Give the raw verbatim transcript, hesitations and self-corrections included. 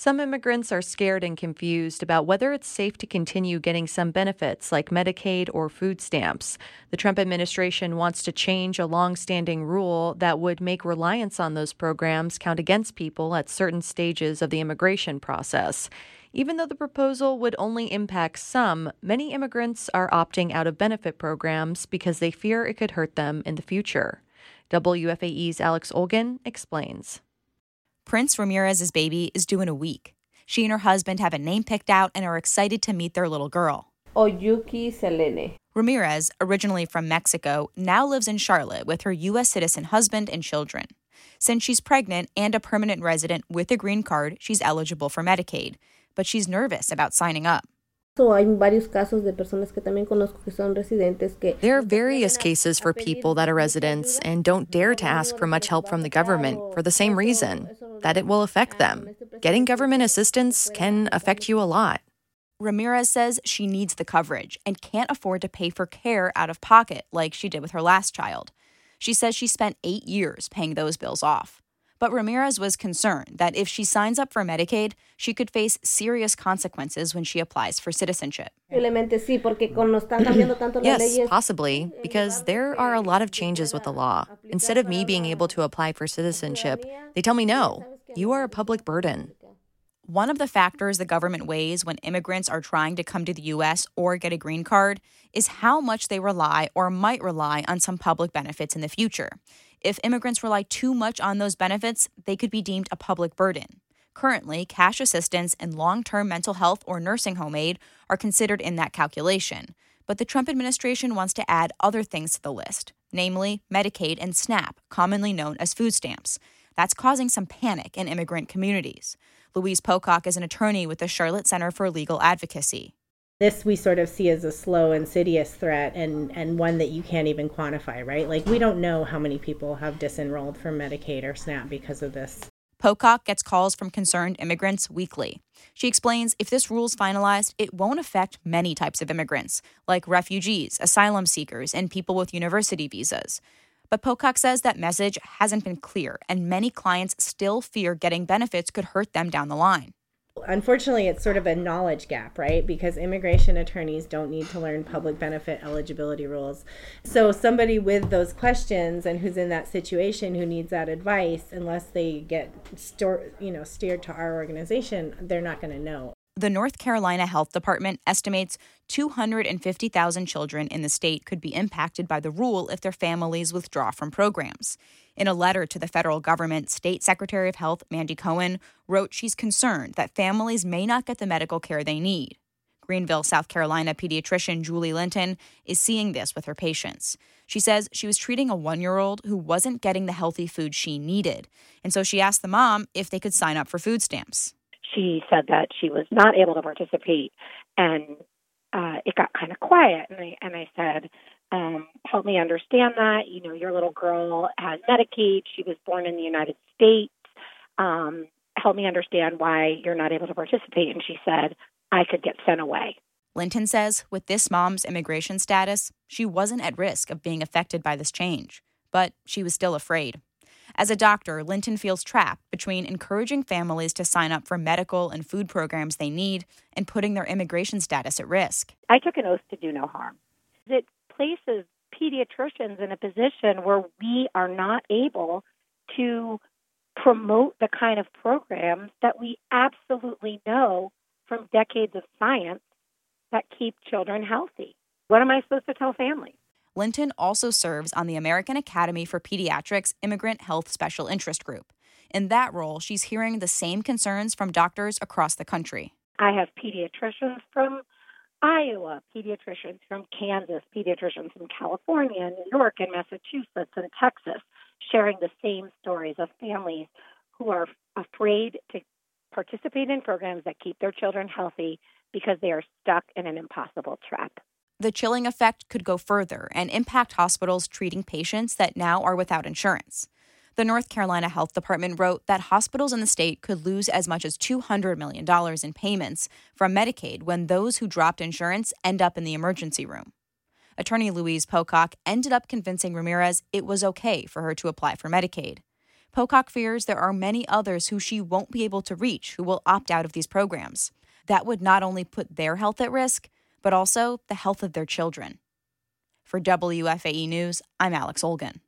Some immigrants are scared and confused about whether it's safe to continue getting some benefits like Medicaid or food stamps. The Trump administration wants to change a long-standing rule that would make reliance on those programs count against people at certain stages of the immigration process. Even though the proposal would only impact some, many immigrants are opting out of benefit programs because they fear it could hurt them in the future. W F A E's Alex Olgin explains. Prince Ramirez's baby is due in a week. She and her husband have a name picked out and are excited to meet their little girl. Oyuki Selene. Ramirez, originally from Mexico, now lives in Charlotte with her U S citizen husband and children. Since she's pregnant and a permanent resident with a green card, she's eligible for Medicaid, but she's nervous about signing up. There are various cases for people that are residents and don't dare to ask for much help from the government for the same reason, that it will affect them. Getting government assistance can affect you a lot. Ramirez says she needs the coverage and can't afford to pay for care out of pocket like she did with her last child. She says she spent eight years paying those bills off. But Ramirez was concerned that if she signs up for Medicaid, she could face serious consequences when she applies for citizenship. Yes, possibly, because there are a lot of changes with the law. Instead of me being able to apply for citizenship, they tell me no, you are a public burden. One of the factors the government weighs when immigrants are trying to come to the U S or get a green card is how much they rely or might rely on some public benefits in the future. If immigrants rely too much on those benefits, they could be deemed a public burden. Currently, cash assistance and long-term mental health or nursing home aid are considered in that calculation. But the Trump administration wants to add other things to the list, namely Medicaid and SNAP, commonly known as food stamps. That's causing some panic in immigrant communities. Louise Pocock is an attorney with the Charlotte Center for Legal Advocacy. This we sort of see as a slow, insidious threat and, and one that you can't even quantify, right? Like, we don't know how many people have disenrolled from Medicaid or SNAP because of this. Pocock gets calls from concerned immigrants weekly. She explains if this rule's finalized, it won't affect many types of immigrants, like refugees, asylum seekers, and people with university visas. But Pocock says that message hasn't been clear, and many clients still fear getting benefits could hurt them down the line. Unfortunately, it's sort of a knowledge gap, right? Because immigration attorneys don't need to learn public benefit eligibility rules. So somebody with those questions and who's in that situation who needs that advice, unless they get store, you know, steered to our organization, they're not going to know. The North Carolina Health Department estimates two hundred fifty thousand children in the state could be impacted by the rule if their families withdraw from programs. In a letter to the federal government, State Secretary of Health Mandy Cohen wrote she's concerned that families may not get the medical care they need. Greenville, South Carolina pediatrician Julie Linton is seeing this with her patients. She says she was treating a one-year-old who wasn't getting the healthy food she needed, and so she asked the mom if they could sign up for food stamps. She said that she was not able to participate, and uh, it got kind of quiet. And I, and I said, um, help me understand that. You know, your little girl has Medicaid. She was born in the United States. Um, help me understand why you're not able to participate. And she said, I could get sent away. Linton says with this mom's immigration status, she wasn't at risk of being affected by this change, but she was still afraid. As a doctor, Linton feels trapped between encouraging families to sign up for medical and food programs they need and putting their immigration status at risk. I took an oath to do no harm. It places pediatricians in a position where we are not able to promote the kind of programs that we absolutely know from decades of science that keep children healthy. What am I supposed to tell families? Linton also serves on the American Academy for Pediatrics Immigrant Health Special Interest Group. In that role, she's hearing the same concerns from doctors across the country. I have pediatricians from Iowa, pediatricians from Kansas, pediatricians from California, New York, and Massachusetts, and Texas, sharing the same stories of families who are afraid to participate in programs that keep their children healthy because they are stuck in an impossible trap. The chilling effect could go further and impact hospitals treating patients that now are without insurance. The North Carolina Health Department wrote that hospitals in the state could lose as much as two hundred million dollars in payments from Medicaid when those who dropped insurance end up in the emergency room. Attorney Louise Pocock ended up convincing Ramirez it was okay for her to apply for Medicaid. Pocock fears there are many others who she won't be able to reach who will opt out of these programs. That would not only put their health at risk, but also the health of their children. For W F A E News, I'm Alex Olgin.